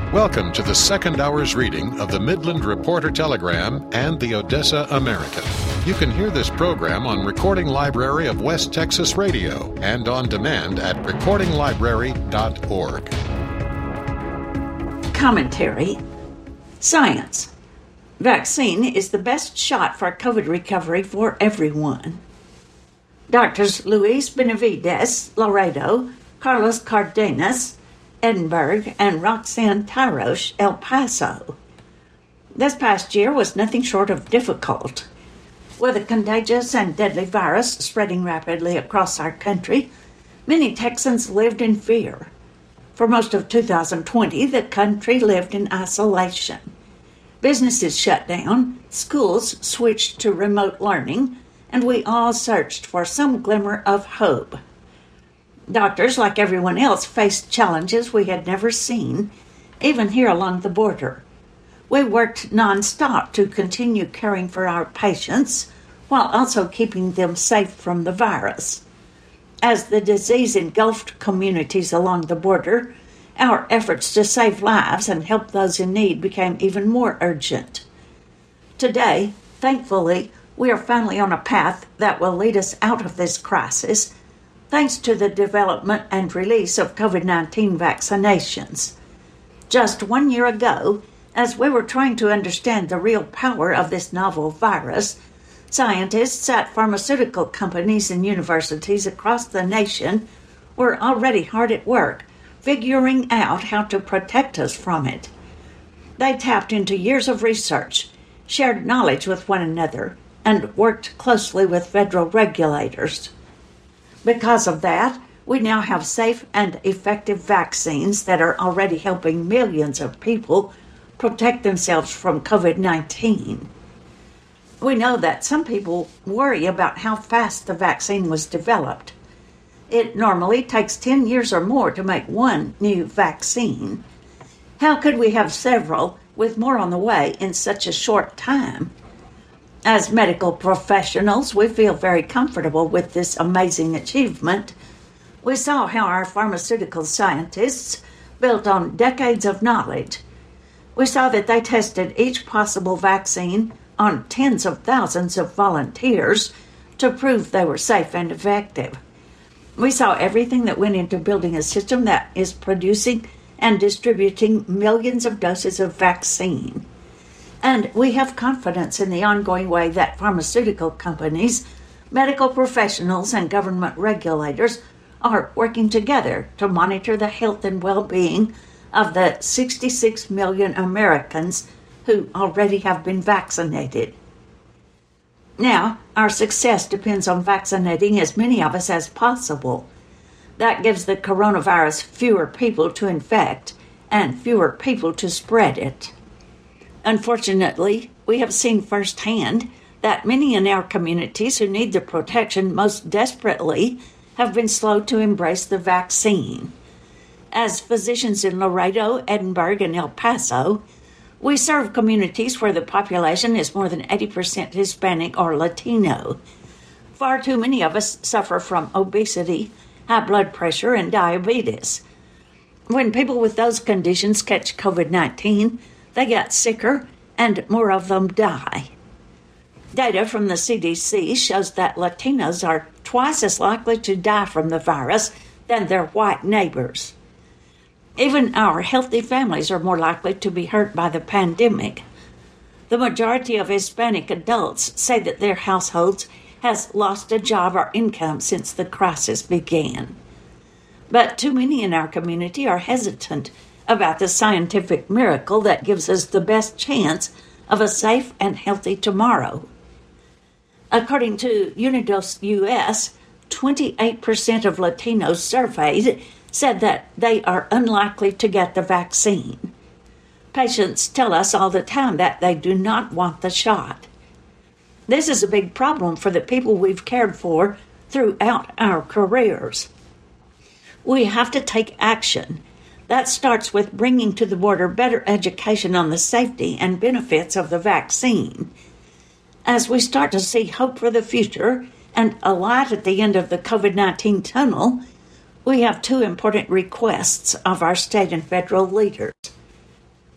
Welcome to the second hour's reading of the Midland Reporter Telegram and the Odessa American. You can hear this program on Recording Library of West Texas Radio and on demand at recordinglibrary.org. Commentary. Science. Vaccine is the best shot for COVID recovery for everyone. Doctors Luis Benavides, Laredo, Carlos Cardenas, Edinburgh, and Roxanne Tyrosh, El Paso. This past year was nothing short of difficult. With a contagious and deadly virus spreading rapidly across our country, many Texans lived in fear. For most of 2020, the country lived in isolation. Businesses shut down, schools switched to remote learning, and we all searched for some glimmer of hope. Doctors, like everyone else, faced challenges we had never seen, even here along the border. We worked nonstop to continue caring for our patients while also keeping them safe from the virus. As the disease engulfed communities along the border, our efforts to save lives and help those in need became even more urgent. Today, thankfully, we are finally on a path that will lead us out of this crisis, thanks to the development and release of COVID-19 vaccinations. Just 1 year ago, as we were trying to understand the real power of this novel virus, scientists at pharmaceutical companies and universities across the nation were already hard at work figuring out how to protect us from it. They tapped into years of research, shared knowledge with one another, and worked closely with federal regulators. Because of that, we now have safe and effective vaccines that are already helping millions of people protect themselves from COVID-19. We know that some people worry about how fast the vaccine was developed. It normally takes 10 years or more to make one new vaccine. How could we have several with more on the way in such a short time? As medical professionals, we feel very comfortable with this amazing achievement. We saw how our pharmaceutical scientists built on decades of knowledge. We saw that they tested each possible vaccine on tens of thousands of volunteers to prove they were safe and effective. We saw everything that went into building a system that is producing and distributing millions of doses of vaccine. And we have confidence in the ongoing way that pharmaceutical companies, medical professionals, and government regulators are working together to monitor the health and well-being of the 66 million Americans who already have been vaccinated. Now, our success depends on vaccinating as many of us as possible. That gives the coronavirus fewer people to infect and fewer people to spread it. Unfortunately, we have seen firsthand that many in our communities who need the protection most desperately have been slow to embrace the vaccine. As physicians in Laredo, Edinburgh, and El Paso, we serve communities where the population is more than 80% Hispanic or Latino. Far too many of us suffer from obesity, high blood pressure, and diabetes. When people with those conditions catch COVID-19, they get sicker and more of them die. Data from the CDC shows that Latinos are twice as likely to die from the virus than their white neighbors. Even our healthy families are more likely to be hurt by the pandemic. The majority of Hispanic adults say that their households has lost a job or income since the crisis began. But too many in our community are hesitant about the scientific miracle that gives us the best chance of a safe and healthy tomorrow. According to Unidos US, 28% of Latinos surveyed said that they are unlikely to get the vaccine. Patients tell us all the time that they do not want the shot. This is a big problem for the people we've cared for throughout our careers. We have to take action. That starts with bringing to the border better education on the safety and benefits of the vaccine. As we start to see hope for the future and a light at the end of the COVID-19 tunnel, we have two important requests of our state and federal leaders.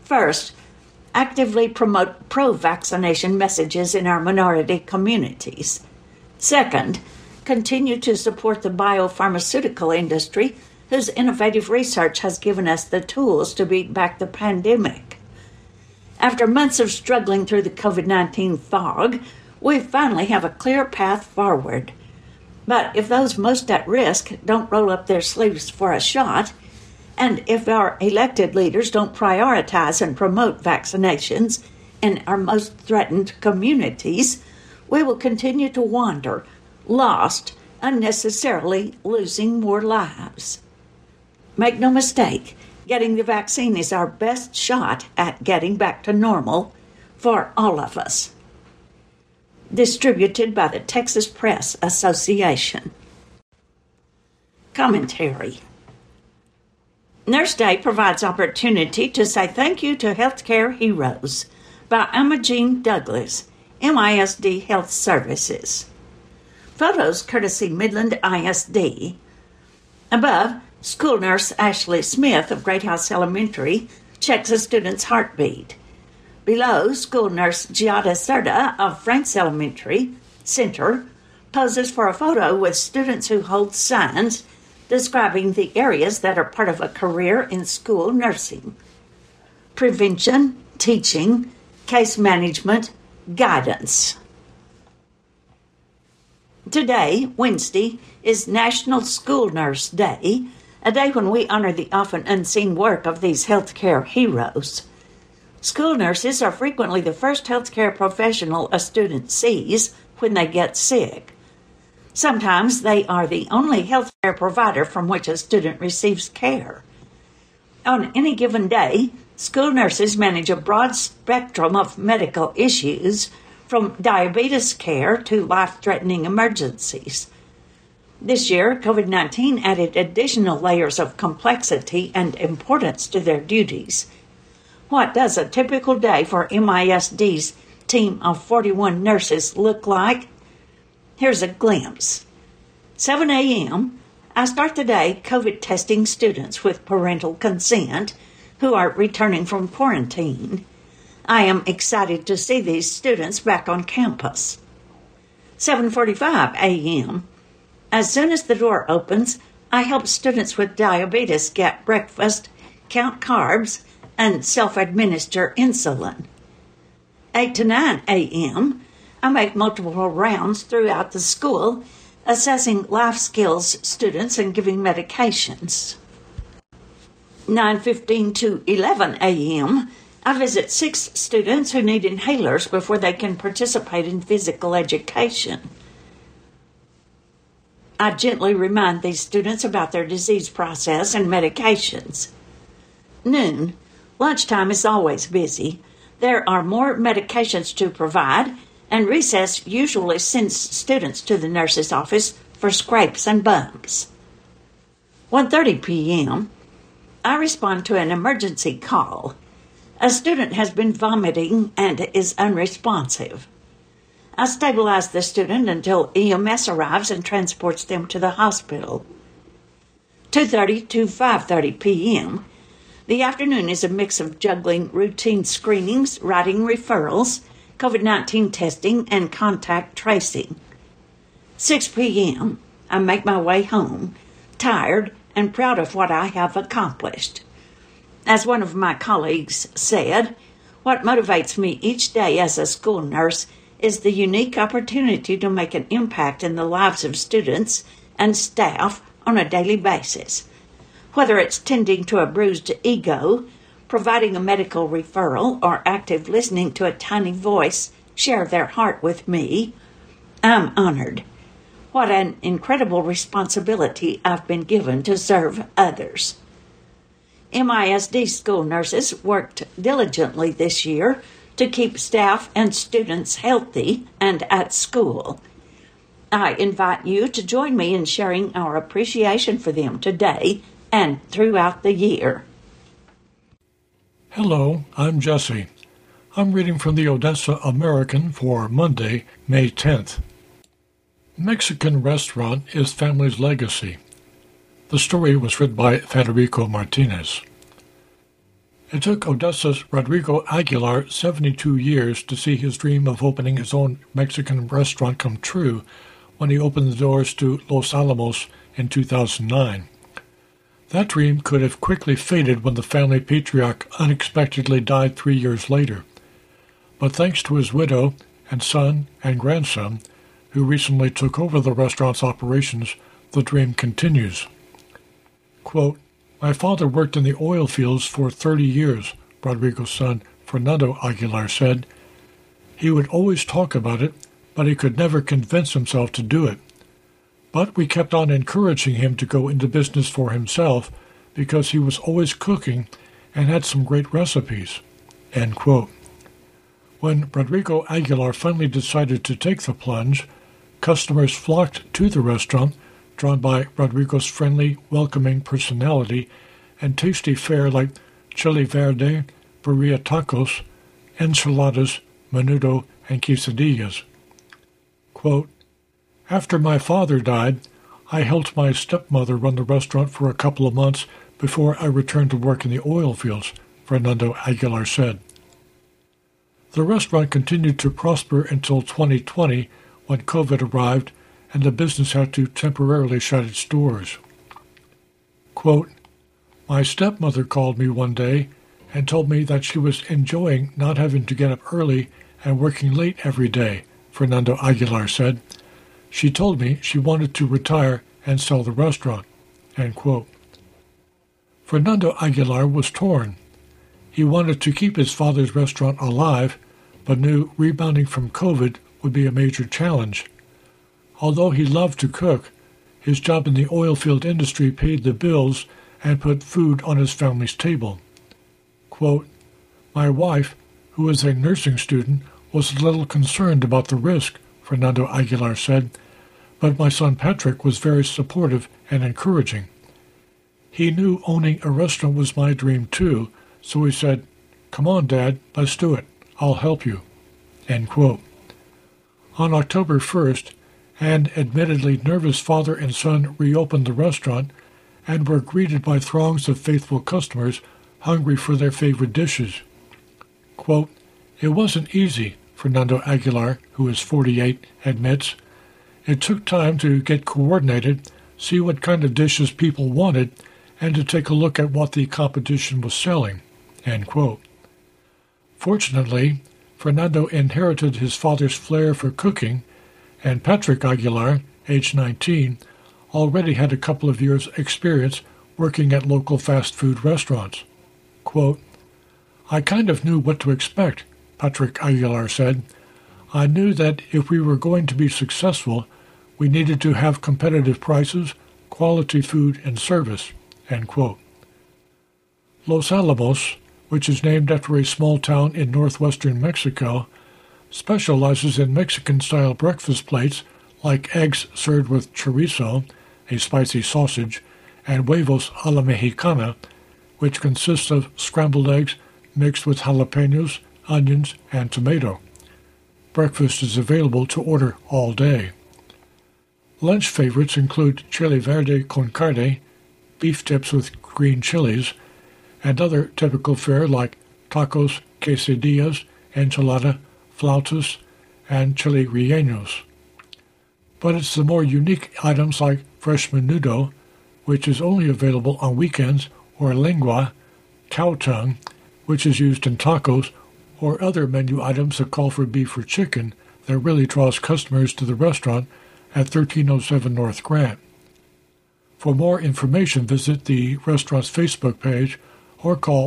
First, actively promote pro-vaccination messages in our minority communities. Second, continue to support the biopharmaceutical industry, whose innovative research has given us the tools to beat back the pandemic. After months of struggling through the COVID-19 fog, we finally have a clear path forward. But if those most at risk don't roll up their sleeves for a shot, and if our elected leaders don't prioritize and promote vaccinations in our most threatened communities, we will continue to wander, lost, unnecessarily losing more lives. Make no mistake, getting the vaccine is our best shot at getting back to normal for all of us. Distributed by the Texas Press Association. Commentary. Nurse Day provides opportunity to say thank you to healthcare heroes by Imogene Douglas, MISD Health Services. Photos courtesy Midland ISD. Above, school nurse Ashley Smith of Great House Elementary checks a student's heartbeat. Below, school nurse Giada Serta of Franks Elementary Center poses for a photo with students who hold signs describing the areas that are part of a career in school nursing: prevention, teaching, case management, guidance. Today, Wednesday, is National School Nurse Day, a day when we honor the often unseen work of these healthcare heroes. School nurses are frequently the first healthcare professional a student sees when they get sick. Sometimes they are the only healthcare provider from which a student receives care. On any given day, school nurses manage a broad spectrum of medical issues, from diabetes care to life-threatening emergencies. This year, COVID-19 added additional layers of complexity and importance to their duties. What does a typical day for MISD's team of 41 nurses look like? Here's a glimpse. 7 a.m., I start the day COVID testing students with parental consent who are returning from quarantine. I am excited to see these students back on campus. 7:45 a.m. As soon as the door opens, I help students with diabetes get breakfast, count carbs, and self-administer insulin. 8 to 9 a.m., I make multiple rounds throughout the school, assessing life skills students and giving medications. 9:15 to 11 a.m., I visit 6 students who need inhalers before they can participate in physical education. I gently remind these students about their disease process and medications. Noon. Lunchtime is always busy. There are more medications to provide, and recess usually sends students to the nurse's office for scrapes and bumps. 1:30 p.m., I respond to an emergency call. A student has been vomiting and is unresponsive. I stabilize the student until EMS arrives and transports them to the hospital. 2:30 to 5:30 p.m., the afternoon is a mix of juggling routine screenings, writing referrals, COVID-19 testing, and contact tracing. 6 p.m., I make my way home, tired and proud of what I have accomplished. As one of my colleagues said, what motivates me each day as a school nurse is the unique opportunity to make an impact in the lives of students and staff on a daily basis. Whether it's tending to a bruised ego, providing a medical referral, or active listening to a tiny voice share their heart with me, I'm honored. What an incredible responsibility I've been given to serve others. MISD school nurses worked diligently this year to keep staff and students healthy and at school. I invite you to join me in sharing our appreciation for them today and throughout the year. Hello, I'm Jesse. I'm reading from the Odessa American for Monday, May 10th. Mexican restaurant is family's legacy. The story was written by Federico Martinez. It took Odessa's Rodrigo Aguilar 72 years to see his dream of opening his own Mexican restaurant come true when he opened the doors to Los Alamos in 2009. That dream could have quickly faded when the family patriarch unexpectedly died 3 years later. But thanks to his widow and son and grandson, who recently took over the restaurant's operations, the dream continues. Quote, "My father worked in the oil fields for 30 years, Rodrigo's son, Fernando Aguilar, said. He would always talk about it, but he could never convince himself to do it. But we kept on encouraging him to go into business for himself because he was always cooking and had some great recipes." End quote. When Rodrigo Aguilar finally decided to take the plunge, customers flocked to the restaurant, drawn by Rodrigo's friendly, welcoming personality and tasty fare like chili verde, birria tacos, enchiladas, menudo, and quesadillas. Quote, "After my father died, I helped my stepmother run the restaurant for a couple of months before I returned to work in the oil fields," Fernando Aguilar said. The restaurant continued to prosper until 2020 when COVID arrived and the business had to temporarily shut its doors. Quote, "My stepmother called me one day and told me that she was enjoying not having to get up early and working late every day," Fernando Aguilar said. "She told me she wanted to retire and sell the restaurant." End quote. Fernando Aguilar was torn. He wanted to keep his father's restaurant alive, but knew rebounding from COVID would be a major challenge. Although he loved to cook, his job in the oil field industry paid the bills and put food on his family's table. Quote, "My wife, who is a nursing student, was a little concerned about the risk," Fernando Aguilar said, "but my son Patrick was very supportive and encouraging. He knew owning a restaurant was my dream too, so he said, 'Come on, Dad, let's do it. I'll help you.'" End quote. On October 1st, an admittedly nervous father and son reopened the restaurant and were greeted by throngs of faithful customers hungry for their favorite dishes. Quote, "It wasn't easy," Fernando Aguilar, who is 48, admits. "It took time to get coordinated, see what kind of dishes people wanted, and to take a look at what the competition was selling." End quote. Fortunately, Fernando inherited his father's flair for cooking, and Patrick Aguilar, age 19, already had a couple of years' experience working at local fast food restaurants. Quote, "I kind of knew what to expect," Patrick Aguilar said. "I knew that if we were going to be successful, we needed to have competitive prices, quality food, and service." End quote. Los Alamos, which is named after a small town in northwestern Mexico, specializes in Mexican-style breakfast plates like eggs served with chorizo, a spicy sausage, and huevos a la mexicana, which consists of scrambled eggs mixed with jalapenos, onions, and tomato. Breakfast is available to order all day. Lunch favorites include chili verde con carne, beef tips with green chilies, and other typical fare like tacos, quesadillas, enchilada, flautas, and chili rellenos. But it's the more unique items like fresh menudo, which is only available on weekends, or lengua, cow tongue, which is used in tacos, or other menu items that call for beef or chicken that really draws customers to the restaurant at 1307 North Grant. For more information, visit the restaurant's Facebook page or call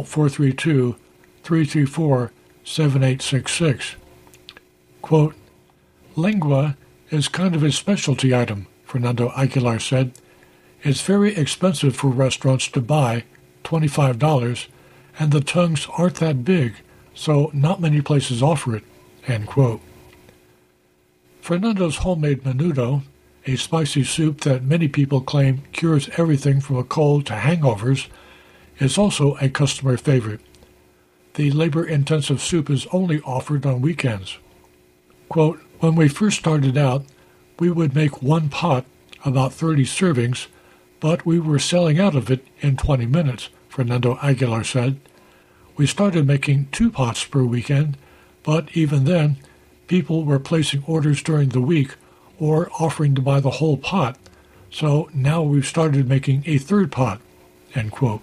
432-334-7866. Quote, "Lengua is kind of a specialty item," Fernando Aguilar said. "It's very expensive for restaurants to buy, $25, and the tongues aren't that big, so not many places offer it." End quote. Fernando's homemade menudo, a spicy soup that many people claim cures everything from a cold to hangovers, is also a customer favorite. The labor-intensive soup is only offered on weekends. Quote, "When we first started out, we would make one pot, about 30 servings, but we were selling out of it in 20 minutes, Fernando Aguilar said. We started making 2 pots per weekend, but even then, people were placing orders during the week or offering to buy the whole pot, so now we've started making a 3rd pot." End quote.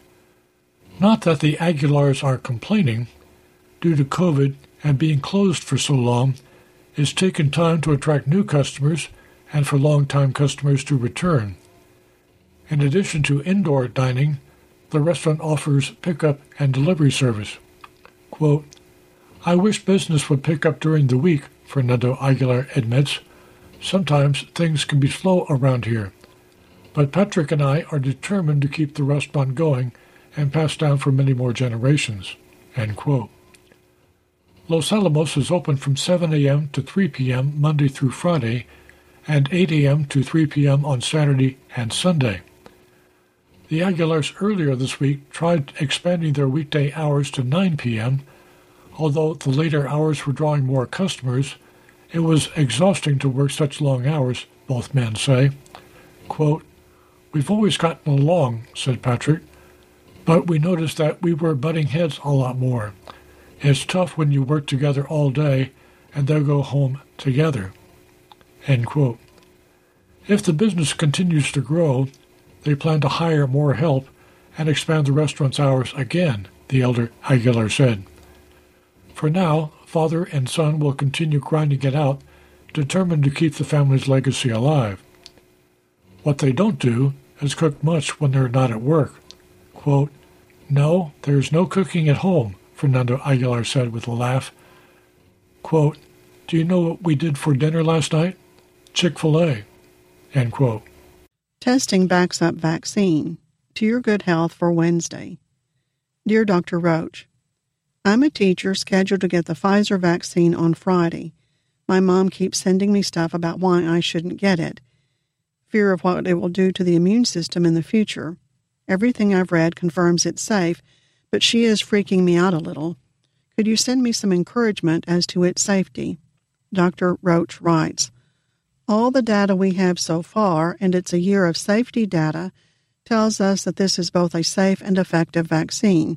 Not that the Aguilars are complaining. Due to COVID and being closed for so long, it's taken time to attract new customers and for long-time customers to return. In addition to indoor dining, the restaurant offers pickup and delivery service. Quote, "I wish business would pick up during the week," Fernando Aguilar admits. "Sometimes things can be slow around here. But Patrick and I are determined to keep the restaurant going and pass down for many more generations." End quote. Los Alamos is open from 7 a.m. to 3 p.m. Monday through Friday and 8 a.m. to 3 p.m. on Saturday and Sunday. The Aguilars earlier this week tried expanding their weekday hours to 9 p.m. Although the later hours were drawing more customers, it was exhausting to work such long hours, both men say. Quote, "We've always gotten along," said Patrick, "but we noticed that we were butting heads a lot more. It's tough when you work together all day and then go home together." End quote. If the business continues to grow, they plan to hire more help and expand the restaurant's hours again, the elder Aguilar said. For now, father and son will continue grinding it out, determined to keep the family's legacy alive. What they don't do is cook much when they're not at work. Quote, "No, there's no cooking at home," Fernando Aguilar said with a laugh. Quote, "Do you know what we did for dinner last night? Chick-fil-A." End quote. Testing backs up vaccine. To your good health for Wednesday. Dear Dr. Roach, I'm a teacher scheduled to get the Pfizer vaccine on Friday. My mom keeps sending me stuff about why I shouldn't get it. Fear of what it will do to the immune system in the future. Everything I've read confirms it's safe, but she is freaking me out a little. Could you send me some encouragement as to its safety? Dr. Roach writes, all the data we have so far, and it's a year of safety data, tells us that this is both a safe and effective vaccine.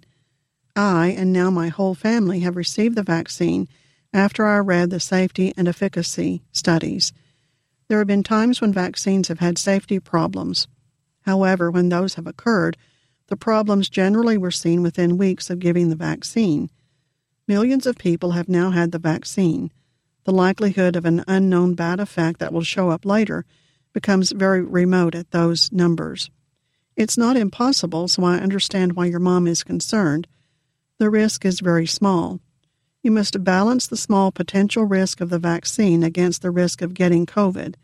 I, and now my whole family, have received the vaccine after I read the safety and efficacy studies. There have been times when vaccines have had safety problems. However, when those have occurred, the problems generally were seen within weeks of giving the vaccine. Millions of people have now had the vaccine. The likelihood of an unknown bad effect that will show up later becomes very remote at those numbers. It's not impossible, so I understand why your mom is concerned. The risk is very small. You must balance the small potential risk of the vaccine against the risk of getting COVID.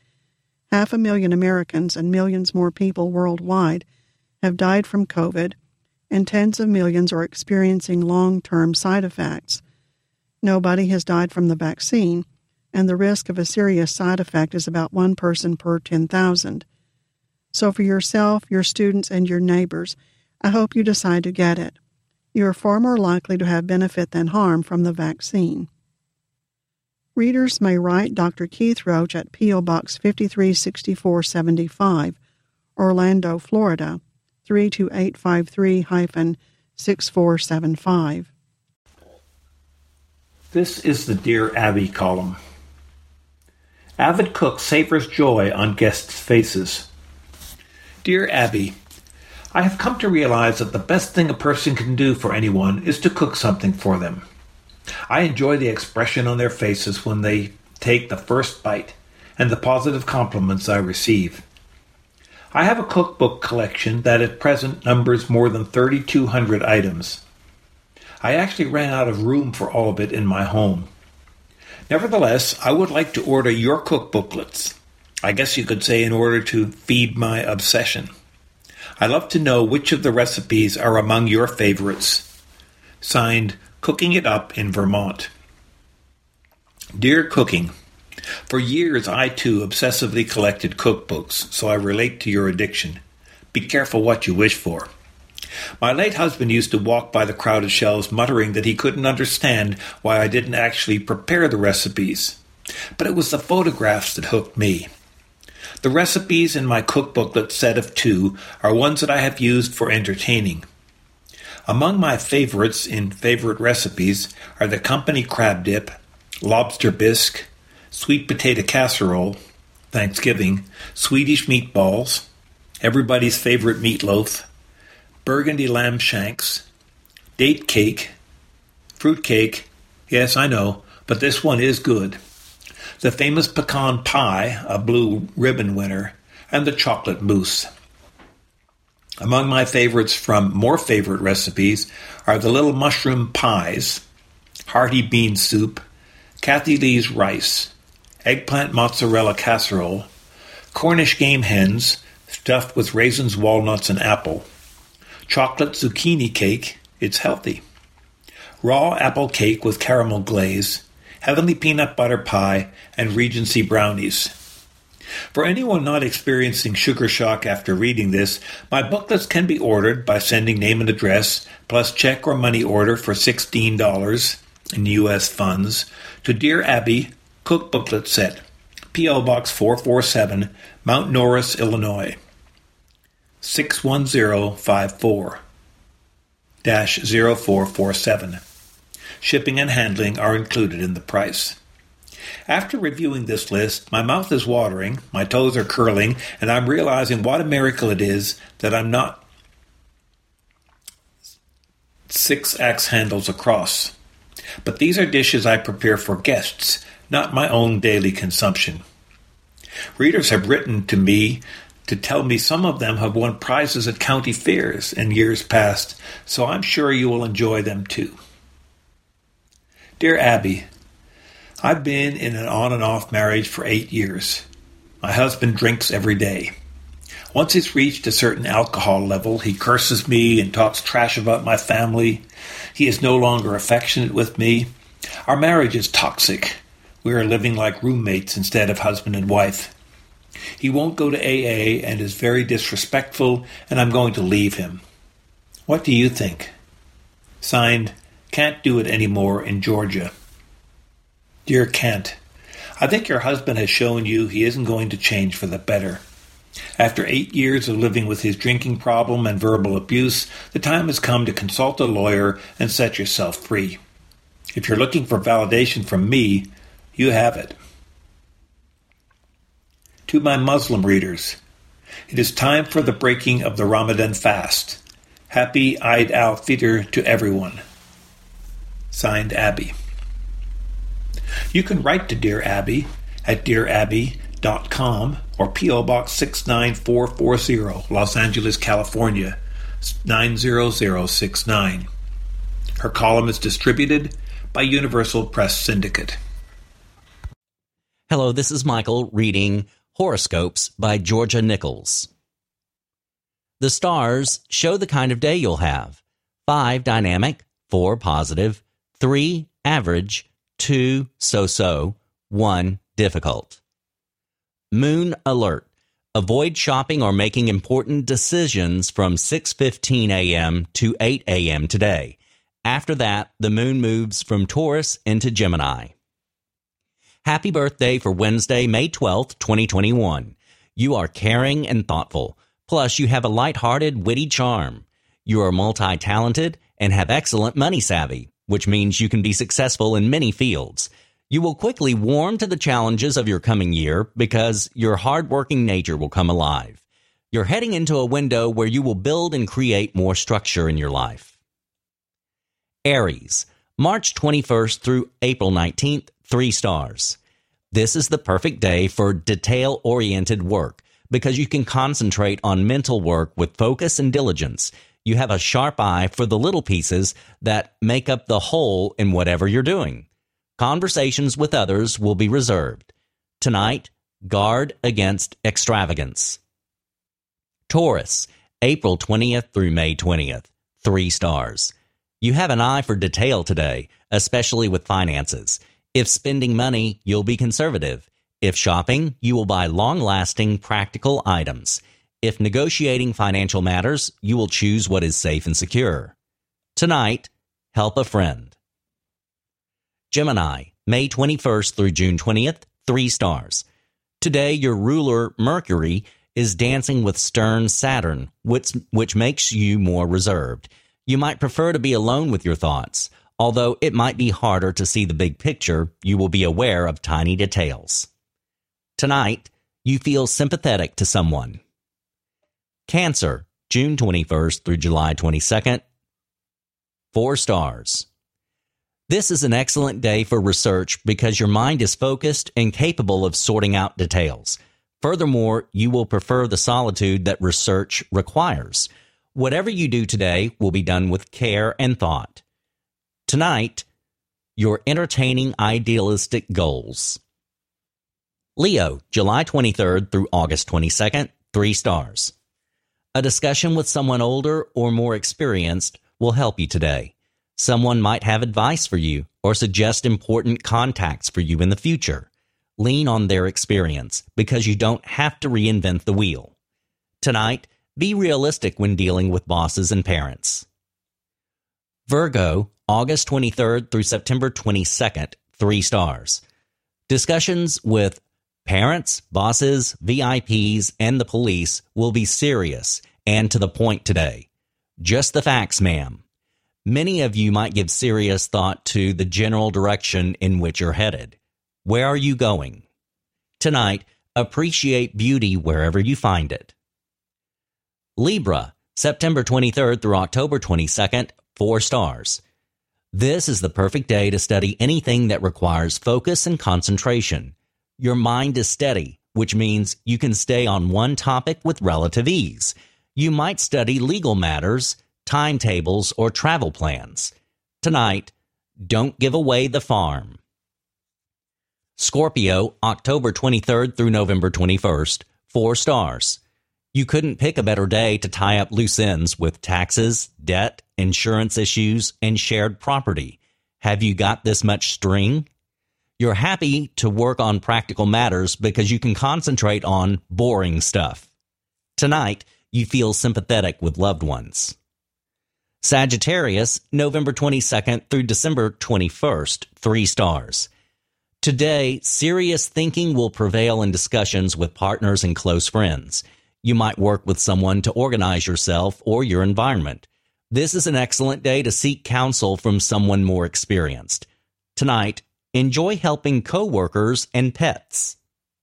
500,000 Americans and millions more people worldwide have died from COVID, and tens of millions are experiencing long-term side effects. Nobody has died from the vaccine, and the risk of a serious side effect is about 1 person per 10,000. So for yourself, your students, and your neighbors, I hope you decide to get it. You are far more likely to have benefit than harm from the vaccine. Readers may write Dr. Keith Roach at P.O. Box 536475, Orlando, Florida, 32853-6475. This is the Dear Abby column. Avid cook savors joy on guests' faces. Dear Abby, I have come to realize that the best thing a person can do for anyone is to cook something for them. I enjoy the expression on their faces when they take the first bite and the positive compliments I receive. I have a cookbook collection that at present numbers more than 3,200 items. I actually ran out of room for all of it in my home. Nevertheless, I would like to order your cookbooklets. I guess you could say in order to feed my obsession. I love to know which of the recipes are among your favorites. Signed, Cooking It Up in Vermont. Dear Cooking, for years I too obsessively collected cookbooks, so I relate to your addiction. Be careful what you wish for. My late husband used to walk by the crowded shelves muttering that he couldn't understand why I didn't actually prepare the recipes. But it was the photographs that hooked me. The recipes in my cookbooklet set of 2 are ones that I have used for entertaining. Among my favorites in favorite recipes are the company crab dip, lobster bisque, sweet potato casserole, Thanksgiving, Swedish meatballs, everybody's favorite meatloaf, burgundy lamb shanks, date cake, fruit cake, yes, I know, but this one is good, the famous pecan pie, a blue ribbon winner, and the chocolate mousse. Among my favorites from more favorite recipes are the little mushroom pies, hearty bean soup, Kathy Lee's rice, eggplant mozzarella casserole, Cornish game hens stuffed with raisins, walnuts, and apple, chocolate zucchini cake, it's healthy, raw apple cake with caramel glaze, heavenly peanut butter pie, and Regency brownies. For anyone not experiencing sugar shock after reading this, my booklets can be ordered by sending name and address, plus check or money order for $16 in U.S. funds, to Dear Abby, Cook Booklet Set, P.O. Box 447, Mount Norris, Illinois, 61054-0447. Shipping and handling are included in the price. After reviewing this list, my mouth is watering, my toes are curling, and I'm realizing what a miracle it is that I'm not 6 axe handles across. But these are dishes I prepare for guests, not my own daily consumption. Readers have written to me to tell me some of them have won prizes at county fairs in years past, so I'm sure you will enjoy them too. Dear Abby, I've been in an on and off marriage for 8 years. My husband drinks every day. Once he's reached a certain alcohol level, he curses me and talks trash about my family. He is no longer affectionate with me. Our marriage is toxic. We are living like roommates instead of husband and wife. He won't go to AA and is very disrespectful, and I'm going to leave him. What do you think? Signed, Can't Do It Anymore in Georgia. Dear Kent, I think your husband has shown you he isn't going to change for the better. After 8 years of living with his drinking problem and verbal abuse, the time has come to consult a lawyer and set yourself free. If you're looking for validation from me, you have it. To my Muslim readers, it is time for the breaking of the Ramadan fast. Happy Eid al-Fitr to everyone. Signed, Abby. You can write to Dear Abby at dearabby.com or P.O. Box 69440, Los Angeles, California, 90069. Her column is distributed by Universal Press Syndicate. Hello, this is Michael reading Horoscopes by Georgia Nichols. The stars show the kind of day you'll have. 5 dynamic, 4 positive, 3 average, 2 so-so, 1 difficult. Moon alert. Avoid shopping or making important decisions from 6:15 a.m. to 8 a.m. today. After that, the moon moves from Taurus into Gemini. Happy birthday for Wednesday, May 12th, 2021. You are caring and thoughtful. Plus, you have a light-hearted, witty charm. You are multi-talented and have excellent money savvy, which means you can be successful in many fields. You will quickly warm to the challenges of your coming year because your hard-working nature will come alive. You're heading into a window where you will build and create more structure in your life. Aries, March 21st through April 19th, 3 stars. This is the perfect day for detail-oriented work because you can concentrate on mental work with focus and diligence. You have a sharp eye for the little pieces that make up the whole in whatever you're doing. Conversations with others will be reserved. Tonight, guard against extravagance. Taurus, April 20th through May 20th, 3 stars. You have an eye for detail today, especially with finances. If spending money, you'll be conservative. If shopping, you will buy long-lasting, practical items. If negotiating financial matters, you will choose what is safe and secure. Tonight, help a friend. Gemini, May 21st through June 20th, 3 stars. Today, your ruler, Mercury, is dancing with stern Saturn, which makes you more reserved. You might prefer to be alone with your thoughts. Although it might be harder to see the big picture, you will be aware of tiny details. Tonight, you feel sympathetic to someone. Cancer, June 21st through July 22nd. 4 stars. This is an excellent day for research because your mind is focused and capable of sorting out details. Furthermore, you will prefer the solitude that research requires. Whatever you do today will be done with care and thought. Tonight, your entertaining idealistic goals. Leo, July 23rd through August 22nd, 3 stars. A discussion with someone older or more experienced will help you today. Someone might have advice for you or suggest important contacts for you in the future. Lean on their experience because you don't have to reinvent the wheel. Tonight, be realistic when dealing with bosses and parents. Virgo, August 23rd through September 22nd, 3 stars. Discussions with parents, bosses, VIPs, and the police will be serious and to the point today. Just the facts, ma'am. Many of you might give serious thought to the general direction in which you're headed. Where are you going? Tonight, appreciate beauty wherever you find it. Libra, September 23rd through October 22nd, 4 stars. This is the perfect day to study anything that requires focus and concentration. Your mind is steady, which means you can stay on one topic with relative ease. You might study legal matters, timetables, or travel plans. Tonight, don't give away the farm. Scorpio, October 23rd through November 21st, 4 stars. You couldn't pick a better day to tie up loose ends with taxes, debt, insurance issues, and shared property. Have you got this much string? You're happy to work on practical matters because you can concentrate on boring stuff. Tonight, you feel sympathetic with loved ones. Sagittarius, November 22nd through December 21st, 3 stars. Today, serious thinking will prevail in discussions with partners and close friends. You might work with someone to organize yourself or your environment. This is an excellent day to seek counsel from someone more experienced. Tonight, enjoy helping coworkers and pets.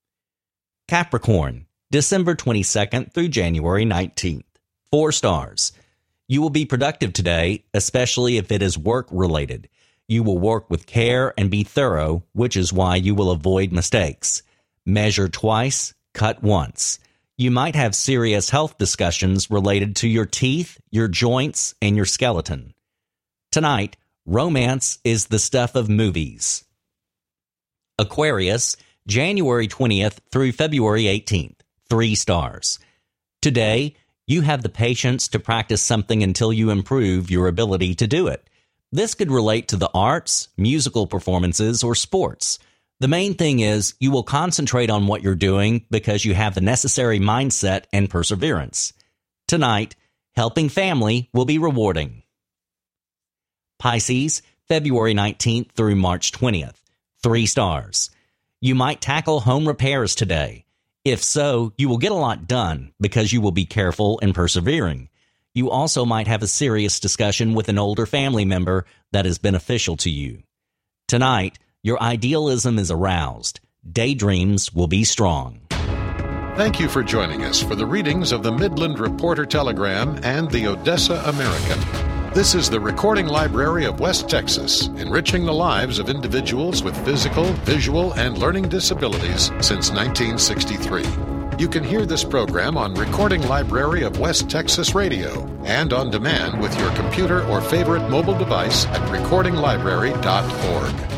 Capricorn, December 22nd through January 19th, 4 stars. You will be productive today, especially if it is work-related. You will work with care and be thorough, which is why you will avoid mistakes. Measure twice, cut once. You might have serious health discussions related to your teeth, your joints, and your skeleton. Tonight, romance is the stuff of movies. Aquarius, January 20th through February 18th, 3 stars. Today, you have the patience to practice something until you improve your ability to do it. This could relate to the arts, musical performances, or sports. The main thing is you will concentrate on what you're doing because you have the necessary mindset and perseverance. Tonight, helping family will be rewarding. Pisces, February 19th through March 20th, 3 stars. You might tackle home repairs today. If so, you will get a lot done because you will be careful and persevering. You also might have a serious discussion with an older family member that is beneficial to you. Tonight, your idealism is aroused. Daydreams will be strong. Thank you for joining us for the readings of the Midland Reporter Telegram and the Odessa American. This is the Recording Library of West Texas, enriching the lives of individuals with physical, visual, and learning disabilities since 1963. You can hear this program on Recording Library of West Texas Radio and on demand with your computer or favorite mobile device at recordinglibrary.org.